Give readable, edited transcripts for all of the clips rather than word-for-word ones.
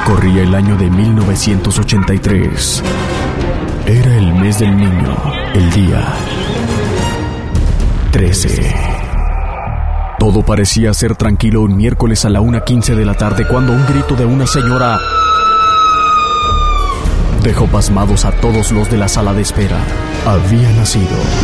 Corría el año de 1983. Era el mes del niño, el día 13. Todo parecía ser tranquilo un miércoles a la 1:15 de la tarde cuando un grito de una señora dejó pasmados a todos los de la sala de espera. Había nacido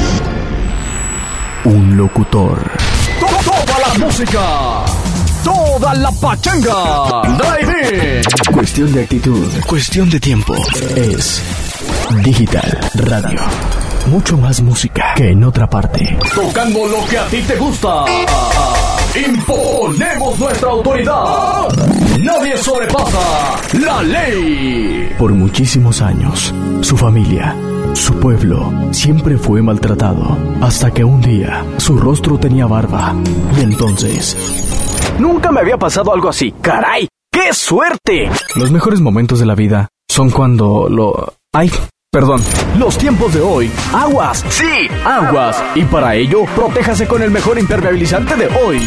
un locutor. ¡Toda la música! ¡Toda la pachanga! ¡Drive-In! Cuestión de actitud, cuestión de tiempo. Es Digital Radio. Mucho más música que en otra parte. Tocando lo que a ti te gusta. Imponemos nuestra autoridad. Nadie sobrepasa la ley. Por muchísimos años, su familia, su pueblo, siempre fue maltratado. Hasta que un día, su rostro tenía barba. Y entonces... Nunca me había pasado algo así. ¡Caray! ¡Qué suerte! Los mejores momentos de la vida son cuando Perdón. Los tiempos de hoy. ¡Aguas! ¡Sí! Aguas. Y para ello, protéjase con el mejor impermeabilizante de hoy.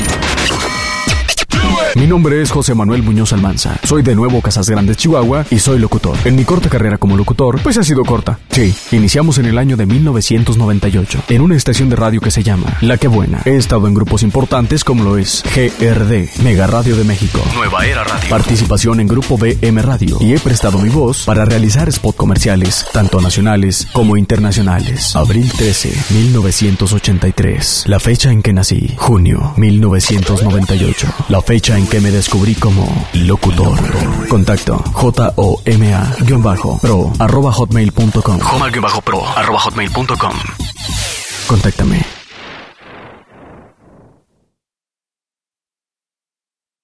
Mi nombre es José Manuel Muñoz Almanza. Soy de Nuevo Casas Grandes, Chihuahua, y soy locutor. En mi corta carrera como locutor, pues ha sido corta. Sí, iniciamos en el año de 1998, en una estación de radio que se llama La Que Buena. He estado en grupos importantes como lo es GRD, Mega Radio de México, Nueva Era Radio, participación en Grupo BM Radio, y he prestado mi voz para realizar spot comerciales, tanto nacionales como internacionales. Abril 13, 1983. La fecha en que nací. Junio 1998. La fecha en que me descubrí como locutor. Contacto JOMA-pro@hotmail.com. Joma-pro@hotmail.com. Contáctame.